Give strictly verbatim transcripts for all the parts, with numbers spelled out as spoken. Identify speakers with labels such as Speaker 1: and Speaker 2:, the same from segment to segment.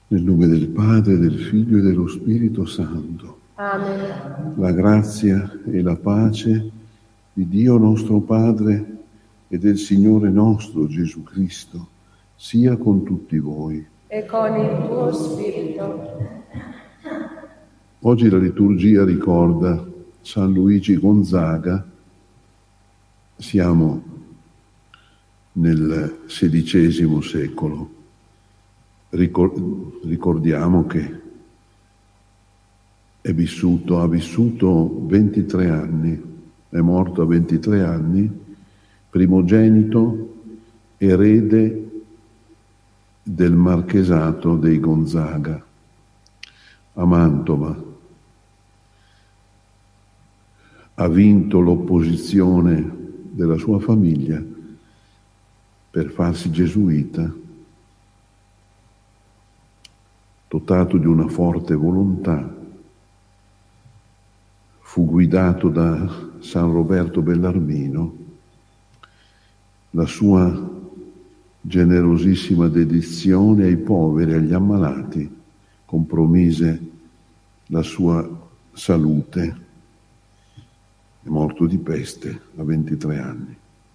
Speaker 1: Nel nome del Padre, del Figlio e dello Spirito Santo.
Speaker 2: Amen.
Speaker 1: La grazia e la pace di Dio nostro Padre e del Signore nostro Gesù Cristo sia con tutti voi.
Speaker 2: E con il tuo spirito.
Speaker 1: Oggi la liturgia ricorda San Luigi Gonzaga. Siamo nel sedicesimo secolo. Ricordiamo che è vissuto, ha vissuto ventitré anni, è morto a ventitré anni, primogenito, erede del marchesato dei Gonzaga a Mantova. Ha vinto l'opposizione della sua famiglia per farsi gesuita, dotato di una forte volontà. Fu guidato da San Roberto Bellarmino. La sua generosissima dedizione ai poveri e agli ammalati compromise la sua salute. È morto di peste a ventitré anni.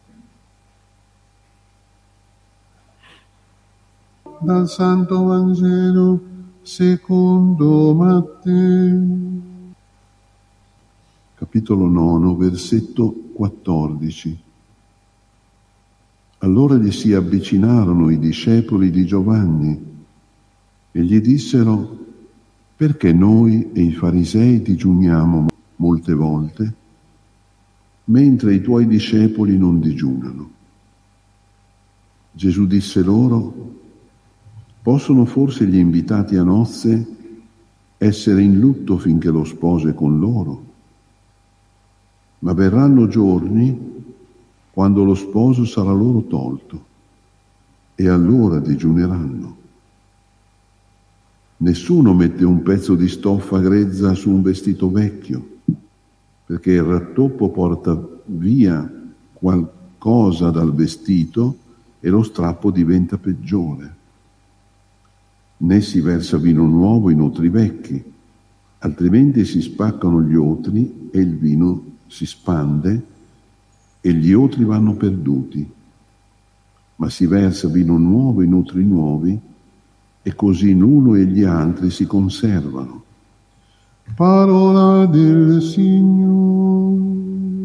Speaker 3: Dal Santo Vangelo secondo Matteo.
Speaker 1: Capitolo nove, versetto quattordici. Allora gli si avvicinarono i discepoli di Giovanni e gli dissero: perché noi e i farisei digiuniamo molte volte, mentre i tuoi discepoli non digiunano? Gesù disse loro: possono forse gli invitati a nozze essere in lutto finché lo sposo è con loro? Ma verranno giorni quando lo sposo sarà loro tolto, e allora digiuneranno. Nessuno mette un pezzo di stoffa grezza su un vestito vecchio, perché il rattoppo porta via qualcosa dal vestito e lo strappo diventa peggiore. Né si versa vino nuovo in otri vecchi, altrimenti si spaccano gli otri e il vino si spande e gli otri vanno perduti. Ma si versa vino nuovo in otri nuovi e così l'uno e gli altri si conservano.
Speaker 3: Parola del Signore.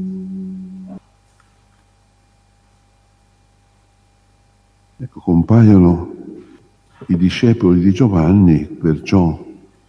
Speaker 1: Ecco, compaiono i discepoli di Giovanni, perciò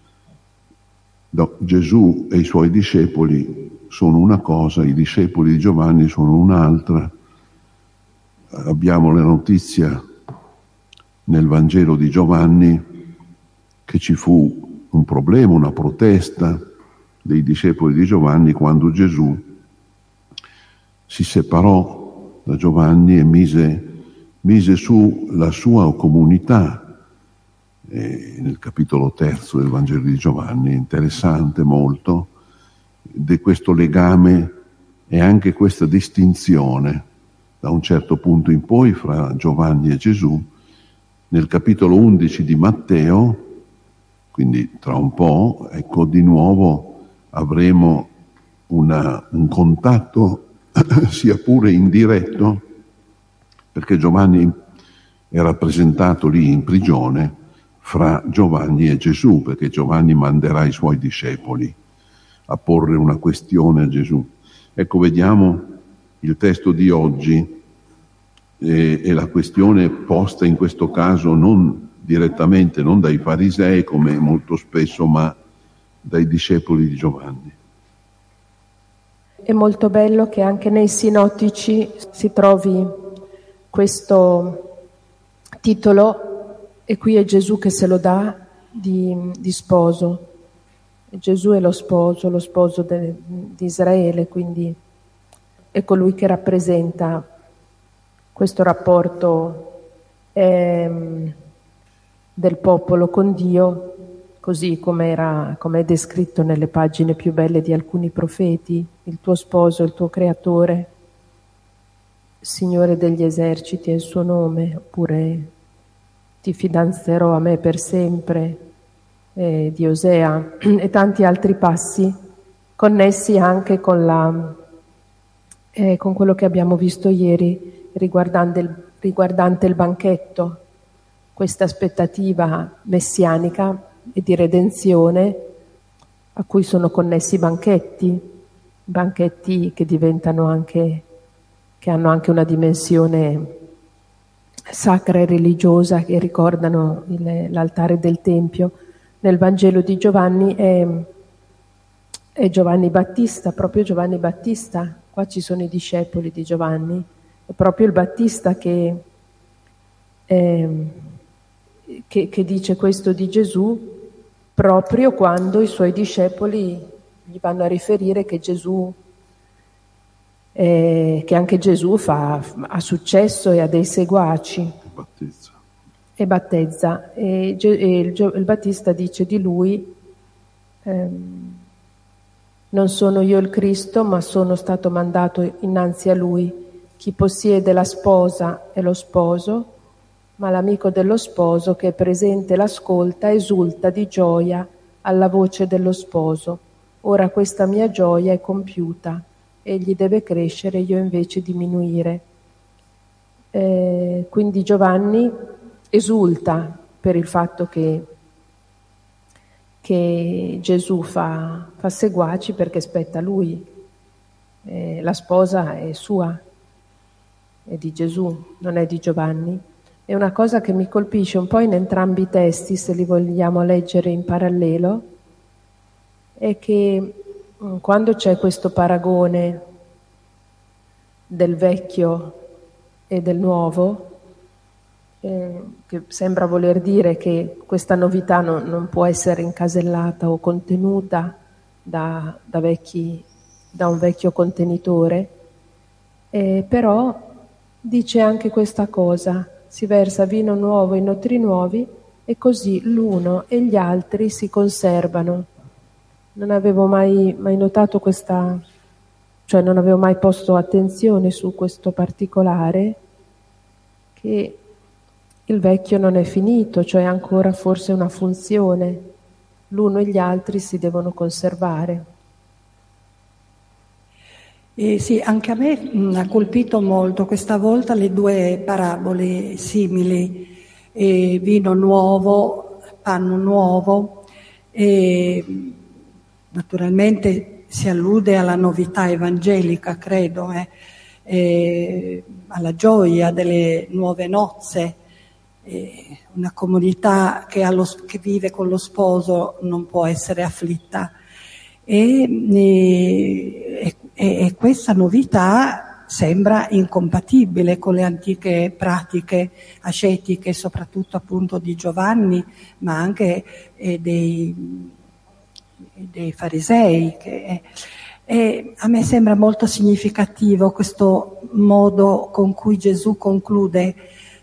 Speaker 1: Gesù e i suoi discepoli sono una cosa, i discepoli di Giovanni sono un'altra. Abbiamo la notizia nel Vangelo di Giovanni che ci fu un problema, una protesta dei discepoli di Giovanni quando Gesù si separò da Giovanni e mise, mise su la sua comunità. E nel capitolo terzo del Vangelo di Giovanni, interessante molto, di questo legame e anche questa distinzione da un certo punto in poi fra Giovanni e Gesù. Nel capitolo undici di Matteo, quindi tra un po', ecco, di nuovo avremo una, un contatto sia pure indiretto, perché Giovanni è rappresentato lì in prigione fra Giovanni e Gesù, perché Giovanni manderà i suoi discepoli a porre una questione a Gesù. Ecco, vediamo il testo di oggi e, e la questione posta in questo caso non direttamente, non dai farisei come molto spesso, ma dai discepoli di Giovanni.
Speaker 2: È molto bello che anche nei sinottici si trovi questo titolo, e qui è Gesù che se lo dà, di, di sposo. Gesù è lo sposo, lo sposo de, di Israele, quindi è colui che rappresenta questo rapporto eh, del popolo con Dio, così come era, come è descritto nelle pagine più belle di alcuni profeti: il tuo sposo, il tuo creatore, Signore degli eserciti è il suo nome, oppure ti fidanzerò a me per sempre, eh, di Osea, e tanti altri passi connessi anche con, la, eh, con quello che abbiamo visto ieri riguardante il, riguardante il banchetto, questa aspettativa messianica e di redenzione a cui sono connessi i banchetti, banchetti che diventano anche, che hanno anche una dimensione sacra e religiosa, che ricordano il, l'altare del Tempio. Nel Vangelo di Giovanni è, è Giovanni Battista, proprio Giovanni Battista, qua ci sono i discepoli di Giovanni, è proprio il Battista che, è, che, che dice questo di Gesù, proprio quando i suoi discepoli gli vanno a riferire che Gesù, eh, che anche Gesù fa, ha successo e ha dei seguaci.
Speaker 1: Battezza.
Speaker 2: E battezza. E, e il, il Battista dice di lui, ehm, non sono io il Cristo, ma sono stato mandato innanzi a lui. Chi possiede la sposa è lo sposo, ma l'amico dello sposo che è presente e l'ascolta esulta di gioia alla voce dello sposo. Ora questa mia gioia è compiuta, egli deve crescere, io invece diminuire. Eh, quindi Giovanni esulta per il fatto che, che Gesù fa, fa seguaci, perché spetta a lui. Eh, la sposa è sua, è di Gesù, non è di Giovanni. È una cosa che mi colpisce un po' in entrambi i testi, se li vogliamo leggere in parallelo, è che quando c'è questo paragone del vecchio e del nuovo, eh, che sembra voler dire che questa novità non, non può essere incasellata o contenuta da, da, vecchi, da un vecchio contenitore, eh, però dice anche questa cosa: si versa vino nuovo in notri nuovi e così l'uno e gli altri si conservano. Non avevo mai, mai notato questa, cioè non avevo mai posto attenzione su questo particolare, che il vecchio non è finito, cioè ancora forse una funzione, l'uno e gli altri si devono conservare.
Speaker 4: Eh, sì, anche a me mh, ha colpito molto questa volta le due parabole simili, eh, vino nuovo, panno nuovo, e naturalmente si allude alla novità evangelica, credo, eh, eh, alla gioia delle nuove nozze. Eh, una comunità che, ha lo, che vive con lo sposo non può essere afflitta. E, e, e questa novità sembra incompatibile con le antiche pratiche ascetiche, soprattutto appunto di Giovanni, ma anche eh, dei, dei farisei. Che, e a me sembra molto significativo questo modo con cui Gesù conclude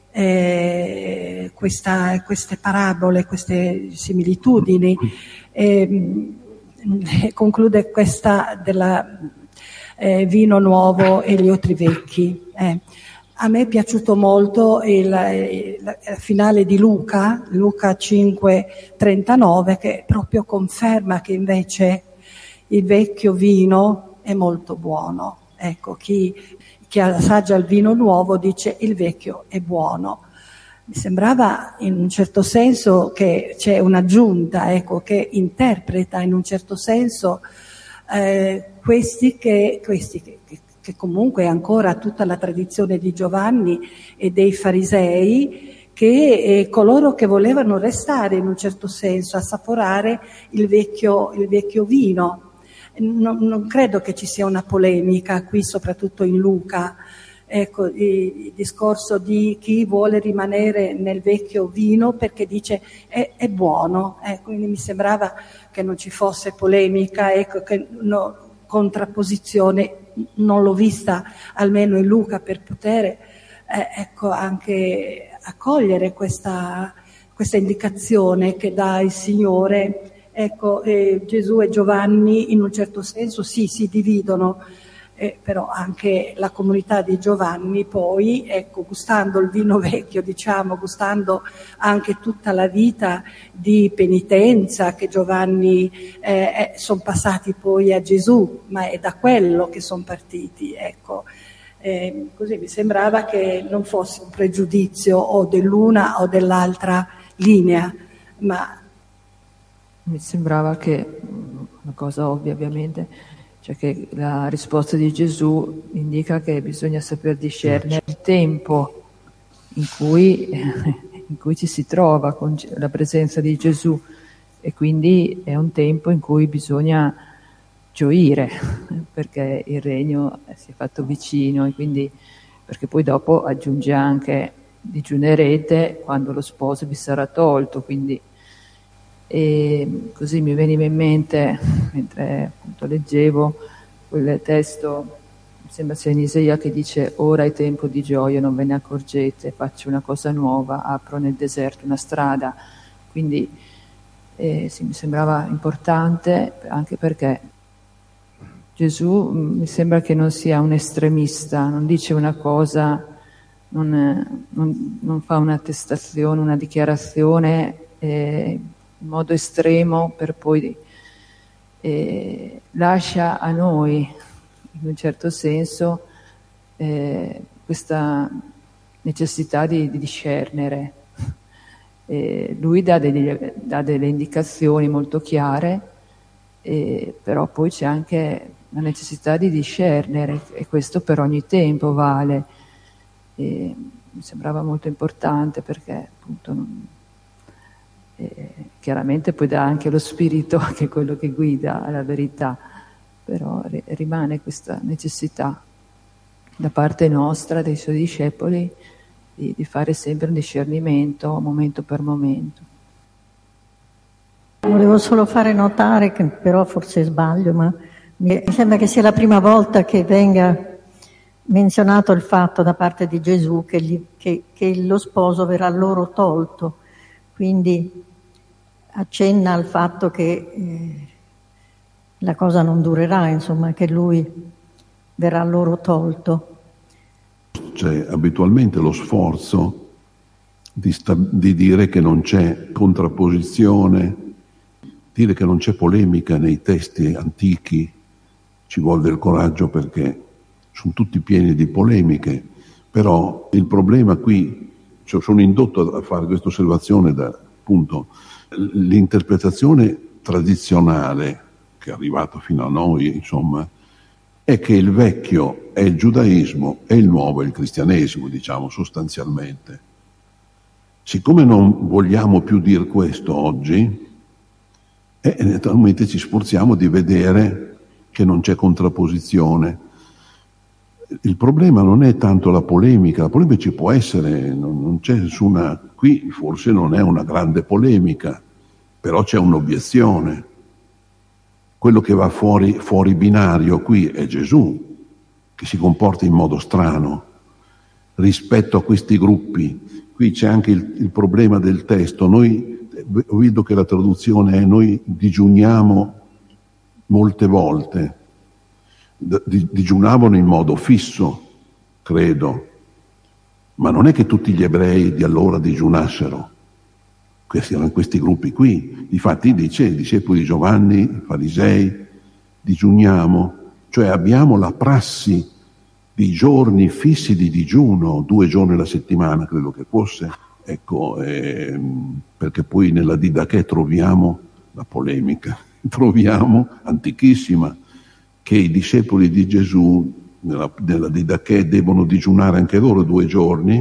Speaker 4: eh, questa, queste parabole, queste similitudini. Eh, conclude questa della eh, vino nuovo e gli otri vecchi. Eh. A me è piaciuto molto il, il, il finale di Luca, Luca cinque trentanove, che proprio conferma che invece il vecchio vino è molto buono. Ecco, chi, chi assaggia il vino nuovo dice il vecchio è buono. Mi sembrava in un certo senso che c'è un'aggiunta, ecco, che interpreta in un certo senso eh, questi, che, questi che, che comunque è ancora tutta la tradizione di Giovanni e dei farisei, che eh, coloro che volevano restare in un certo senso, assaporare il vecchio, il vecchio vino. Non, non credo che ci sia una polemica qui, soprattutto in Luca. Ecco, il, il discorso di chi vuole rimanere nel vecchio vino perché dice è, è buono, eh, quindi mi sembrava che non ci fosse polemica, ecco, che no, contrapposizione non l'ho vista almeno in Luca, per poter eh, ecco, anche accogliere questa, questa indicazione che dà il Signore. Ecco, eh, Gesù e Giovanni in un certo senso sì, si dividono. Eh, però anche la comunità di Giovanni poi, ecco, gustando il vino vecchio, diciamo, gustando anche tutta la vita di penitenza che Giovanni eh, sono passati poi a Gesù, ma è da quello che sono partiti, ecco. Eh, così mi sembrava che non fosse un pregiudizio o dell'una o dell'altra linea, ma
Speaker 5: mi sembrava che, una cosa ovvia ovviamente, cioè che la risposta di Gesù indica che bisogna saper discernere il tempo in cui, in cui ci si trova con la presenza di Gesù, e quindi è un tempo in cui bisogna gioire perché il regno si è fatto vicino, e quindi perché poi dopo aggiunge anche digiunerete quando lo sposo vi sarà tolto, quindi e così mi veniva in mente mentre appunto leggevo quel testo, mi sembra sia in Isaia, che dice: ora è tempo di gioia, non ve ne accorgete, faccio una cosa nuova, apro nel deserto una strada. Quindi eh, sì, mi sembrava importante, anche perché Gesù mi sembra che non sia un estremista, non dice una cosa, non, non, non fa un'attestazione, una dichiarazione eh, in modo estremo per poi eh, lascia a noi, in un certo senso, eh, questa necessità di, di discernere. Eh, lui dà, degli, dà delle indicazioni molto chiare, eh, però poi c'è anche la necessità di discernere, e questo per ogni tempo vale. E mi sembrava molto importante perché appunto non, eh, chiaramente poi dà anche lo spirito, che è quello che guida alla verità, però ri- rimane questa necessità da parte nostra, dei suoi discepoli, di, di fare sempre un discernimento momento per momento.
Speaker 6: Volevo solo fare notare, che però forse sbaglio, ma mi sembra che sia la prima volta che venga menzionato il fatto da parte di Gesù che, gli, che, che lo sposo verrà loro tolto, quindi accenna al fatto che eh, la cosa non durerà, insomma, che lui verrà loro tolto.
Speaker 1: C'è abitualmente lo sforzo di, sta- di dire che non c'è contrapposizione, dire che non c'è polemica nei testi antichi. Ci vuole del coraggio perché sono tutti pieni di polemiche, però il problema qui, cioè sono indotto a fare questa osservazione da appunto l'interpretazione tradizionale che è arrivata fino a noi, insomma, è che il vecchio è il giudaismo e il nuovo è il cristianesimo, diciamo sostanzialmente. Siccome non vogliamo più dire questo oggi, eh, naturalmente ci sforziamo di vedere che non c'è contrapposizione. Il problema non è tanto la polemica, la polemica ci può essere, non, non c'è nessuna, qui forse non è una grande polemica, però c'è un'obiezione. Quello che va fuori, fuori binario qui è Gesù, che si comporta in modo strano rispetto a questi gruppi. Qui c'è anche il, il problema del testo. Noi, vedo che la traduzione è: noi digiuniamo molte volte, digiunavano in modo fisso, credo, ma non è che tutti gli ebrei di allora digiunassero, questi erano questi gruppi qui. Difatti dice i discepoli di Giovanni, i farisei, digiuniamo, cioè abbiamo la prassi di giorni fissi di digiuno, due giorni alla settimana credo che fosse, ecco, ehm, perché poi nella Didache troviamo la polemica, troviamo, antichissima, che i discepoli di Gesù nella, nella Didache devono digiunare anche loro due giorni,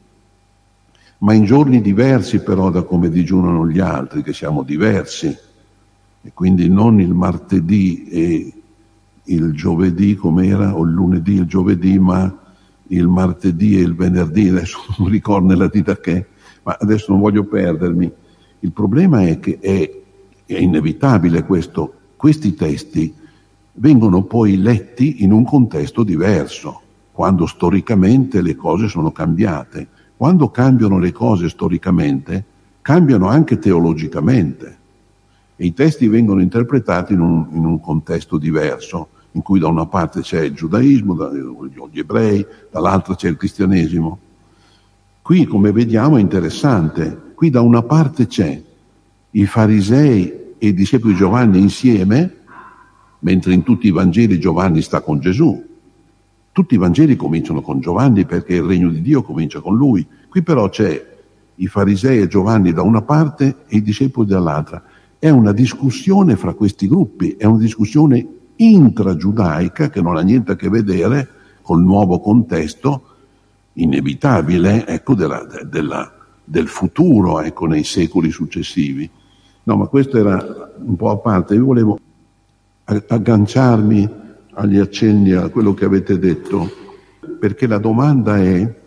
Speaker 1: ma in giorni diversi però da come digiunano gli altri, che siamo diversi, e quindi non il martedì e il giovedì com'era, o il lunedì e il giovedì, ma il martedì e il venerdì, adesso non ricordo nella Didache, ma adesso non voglio perdermi. Il problema è che è è inevitabile questo, questi testi vengono poi letti in un contesto diverso, quando storicamente le cose sono cambiate. Quando cambiano le cose storicamente, cambiano anche teologicamente, e i testi vengono interpretati in un, in un contesto diverso. in cui da una parte c'è il giudaismo, gli ebrei, dall'altra c'è il cristianesimo. Qui, come vediamo, è interessante. Qui da una parte c'è i farisei e i discepoli di Giovanni insieme, mentre in tutti i Vangeli Giovanni sta con Gesù. Tutti i Vangeli cominciano con Giovanni perché il regno di Dio comincia con lui. Qui però c'è i farisei e Giovanni da una parte e i discepoli dall'altra. È una discussione fra questi gruppi, è una discussione intragiudaica che non ha niente a che vedere col nuovo contesto inevitabile, ecco, della, della, del futuro, ecco, nei secoli successivi. No, ma questo era un po' a parte. Io volevo agganciarmi agli accenni a quello che avete detto, perché la domanda è: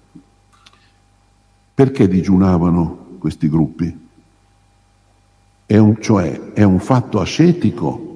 Speaker 1: perché digiunavano questi gruppi? È un, cioè, è un fatto ascetico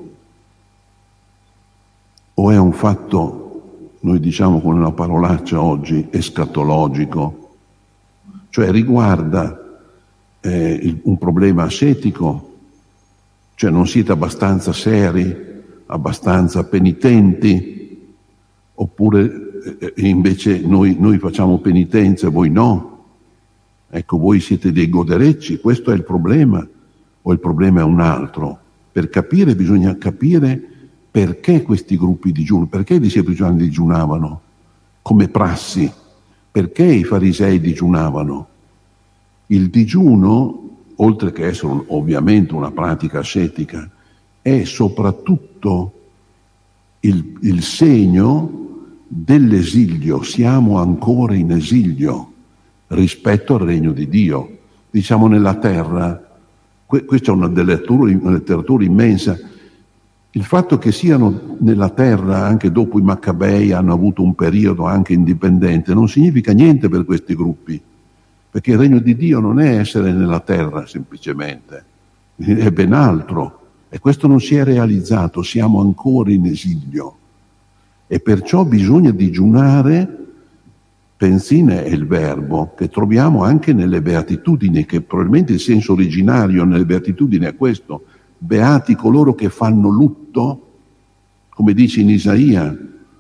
Speaker 1: o è un fatto, noi diciamo con una parolaccia oggi, escatologico? Cioè riguarda eh, il, un problema ascetico? Cioè non siete abbastanza seri, abbastanza penitenti? Oppure eh, invece noi, noi facciamo penitenza e voi no? Ecco, voi siete dei goderecci, questo è il problema, o il problema è un altro? Per capire bisogna capire perché questi gruppi digiunano, perché i discepoli di Giovanni digiunavano come prassi, perché i farisei digiunavano. Il digiuno, oltre che essere un, ovviamente una pratica ascetica, è soprattutto il, il segno dell'esilio. Siamo ancora in esilio rispetto al regno di Dio. Diciamo nella terra, que- questa è una letteratura, una letteratura immensa. Il fatto che siano nella terra anche dopo i Maccabei, hanno avuto un periodo anche indipendente, non significa niente per questi gruppi, perché il regno di Dio non è essere nella terra semplicemente, è ben altro, e questo non si è realizzato, siamo ancora in esilio, e perciò bisogna digiunare. Benzina è il verbo che troviamo anche nelle beatitudini, che probabilmente il senso originario nelle beatitudini è questo: beati coloro che fanno lutto, come dice in Isaia,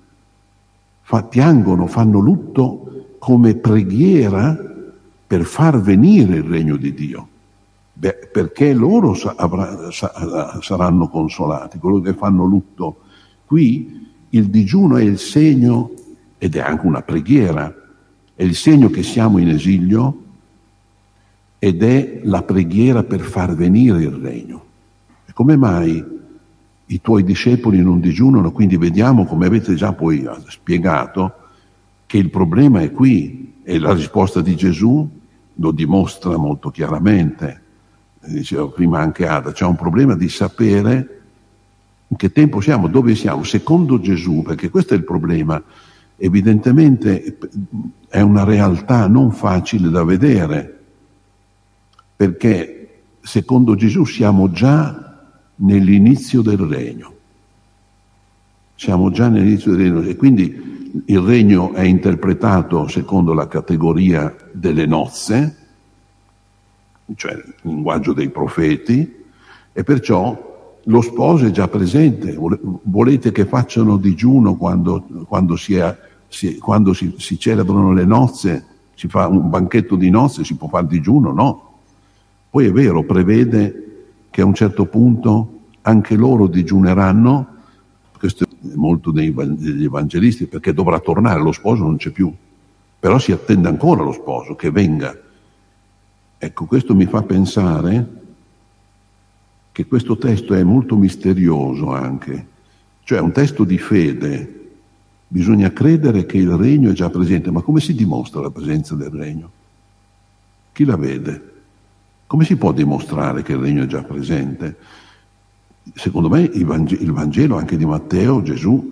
Speaker 1: fa, piangono, fanno lutto come preghiera per far venire il regno di Dio. Beh, perché loro sa, avrà, sa, saranno consolati, coloro che fanno lutto. Qui il digiuno è il segno, ed è anche una preghiera, è il segno che siamo in esilio ed è la preghiera per far venire il regno. E come mai i tuoi discepoli non digiunano? Quindi vediamo, come avete già poi spiegato, che il problema è qui, e la risposta di Gesù lo dimostra molto chiaramente. Diceva prima anche Ada, c'è un problema di sapere in che tempo siamo, dove siamo, secondo Gesù, perché questo è il problema. Evidentemente è una realtà non facile da vedere, perché secondo Gesù siamo già nell'inizio del regno. Siamo già nell'inizio del regno, e quindi il regno è interpretato secondo la categoria delle nozze, cioè il linguaggio dei profeti, e perciò lo sposo è già presente. Volete che facciano digiuno quando, quando, si, è, si, quando si, si celebrano le nozze, si fa un banchetto di nozze, si può fare digiuno? No. Poi è vero, prevede che a un certo punto anche loro digiuneranno, questo è molto dei, degli evangelisti, perché dovrà tornare, lo sposo non c'è più, però si attende ancora lo sposo che venga. Ecco, questo mi fa pensare che questo testo è molto misterioso anche, cioè è un testo di fede. Bisogna credere che il regno è già presente, ma come si dimostra la presenza del regno? Chi la vede? Come si può dimostrare che il regno è già presente? Secondo me il Vangelo anche di Matteo, Gesù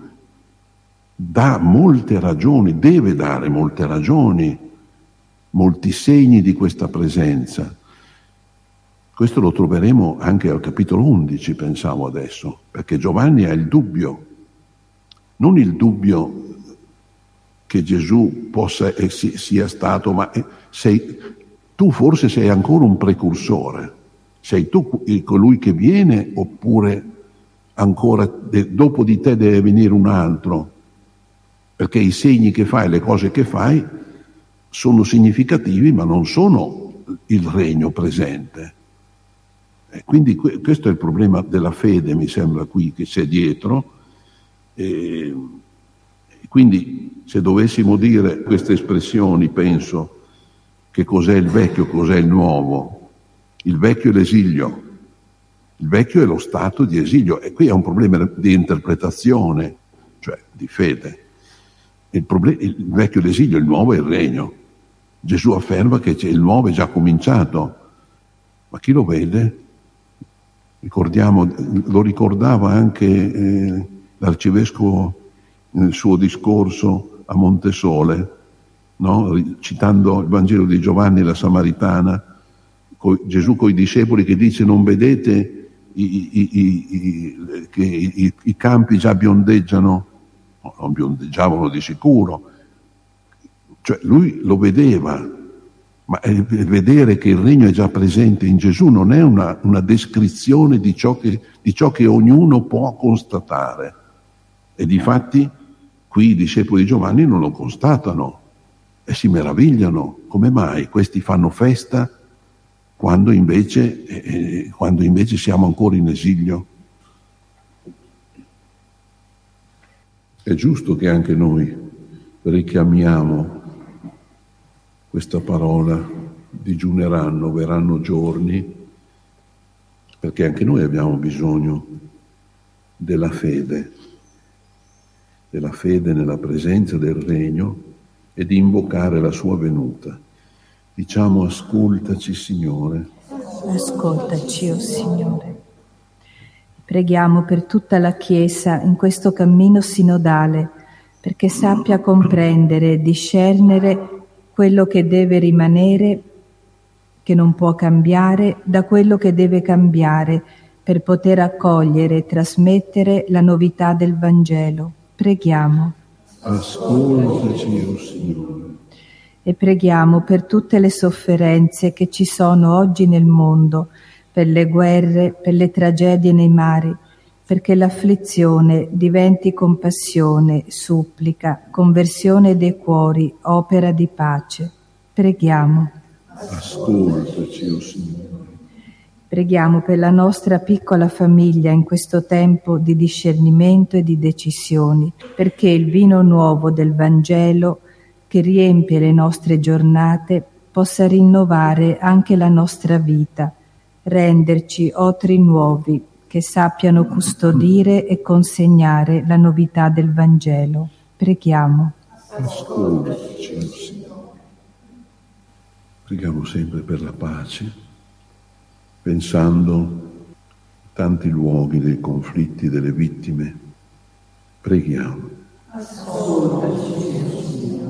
Speaker 1: dà molte ragioni, deve dare molte ragioni, molti segni di questa presenza. Questo lo troveremo anche al capitolo undici, pensavo adesso, perché Giovanni ha il dubbio, non il dubbio che Gesù possa eh, sia stato, ma eh, sei, tu forse sei ancora un precursore, sei tu colui che viene oppure ancora, de, dopo di te deve venire un altro, perché i segni che fai, le cose che fai sono significativi, ma non sono il regno presente. E quindi que- questo è il problema della fede, mi sembra, qui che c'è dietro. E quindi se dovessimo dire queste espressioni, penso che cos'è il vecchio, cos'è il nuovo. Il vecchio è l'esilio, il vecchio è lo stato di esilio, e qui è un problema di interpretazione, cioè di fede. Il, problem- il vecchio è l'esilio, il nuovo è il regno. Gesù afferma che c'è il nuovo è già cominciato, ma chi lo vede? Ricordiamo, lo ricordava anche eh, l'arcivescovo nel suo discorso a Montesole, no? Citando il Vangelo di Giovanni e la Samaritana, co- Gesù coi discepoli che dice: non vedete i, i, i, i, che i, i campi già biondeggiano? No, non biondeggiavano di sicuro. Cioè lui lo vedeva, ma vedere che il regno è già presente in Gesù non è una, una descrizione di ciò, che, di ciò che ognuno può constatare. E difatti qui i discepoli di Giovanni non lo constatano e si meravigliano. Come mai questi fanno festa quando invece, eh, quando invece siamo ancora in esilio? È giusto che anche noi richiamiamo questa parola: digiuneranno, verranno giorni, perché anche noi abbiamo bisogno della fede, della fede nella presenza del regno e di invocare la sua venuta. Diciamo: ascoltaci, Signore.
Speaker 7: Ascoltaci, o Signore. Preghiamo per tutta la Chiesa in questo cammino sinodale, perché sappia comprendere e discernere quello che deve rimanere, che non può cambiare, da quello che deve cambiare, per poter accogliere e trasmettere la novità del Vangelo. Preghiamo.
Speaker 1: Ascoltaci, o Signore.
Speaker 7: E preghiamo per tutte le sofferenze che ci sono oggi nel mondo, per le guerre, per le tragedie nei mari, perché l'afflizione diventi compassione, supplica, conversione dei cuori, opera di pace. Preghiamo.
Speaker 1: Ascoltaci, o Signore.
Speaker 7: Preghiamo per la nostra piccola famiglia in questo tempo di discernimento e di decisioni, perché il vino nuovo del Vangelo che riempie le nostre giornate possa rinnovare anche la nostra vita, renderci otri nuovi che sappiano custodire e consegnare la novità del Vangelo. Preghiamo.
Speaker 1: Ascoltaci, o Signore. Preghiamo sempre per la pace, pensando a tanti luoghi dei conflitti, delle vittime. Preghiamo.
Speaker 7: Ascoltaci, Signore.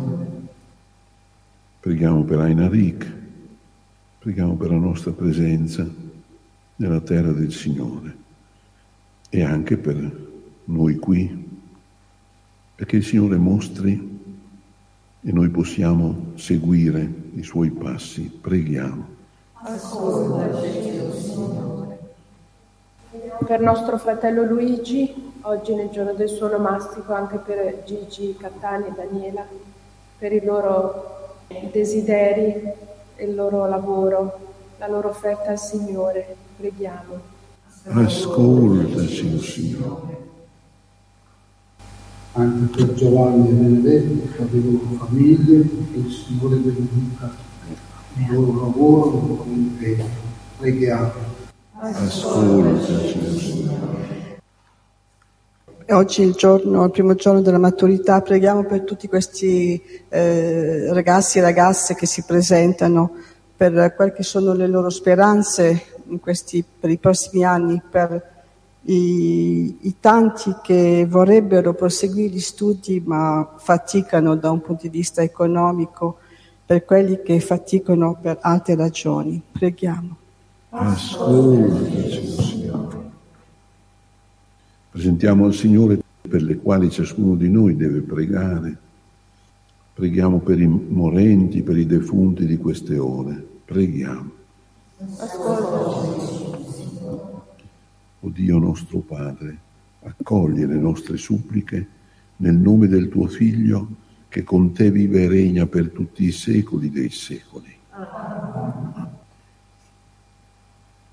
Speaker 1: Preghiamo per Aina Rick, preghiamo per la nostra presenza nella terra del Signore e anche per noi qui, perché il Signore mostri e noi possiamo seguire i Suoi passi. Preghiamo.
Speaker 2: Ascoltaci, Signore. Per nostro fratello Luigi, oggi nel giorno del suo onomastico, anche per Gigi, Cattani e Daniela, per i loro desideri e il loro lavoro, la loro offerta al Signore. Preghiamo.
Speaker 1: Ascoltaci, o Signore.
Speaker 3: Anche per Giovanni e Benedetto, per le loro famiglie, che il Signore benedica il loro lavoro, il loro impegno. Preghiamo.
Speaker 1: Ascoltaci, o Signore.
Speaker 8: Oggi è il giorno, il primo giorno della maturità, preghiamo per tutti questi eh, ragazzi e ragazze che si presentano, per quelle che sono le loro speranze in questi, per i prossimi anni, per i, i tanti che vorrebbero proseguire gli studi ma faticano da un punto di vista economico, per quelli che faticano per altre ragioni. Preghiamo.
Speaker 1: Ascoltaci, o Signore. Presentiamo al Signore per le quali ciascuno di noi deve pregare. Preghiamo per i morenti, per i defunti di queste ore. Preghiamo.
Speaker 2: Ascoltaci.
Speaker 1: O Dio nostro Padre, accoglie le nostre suppliche nel nome del tuo Figlio, che con te vive e regna per tutti i secoli dei secoli.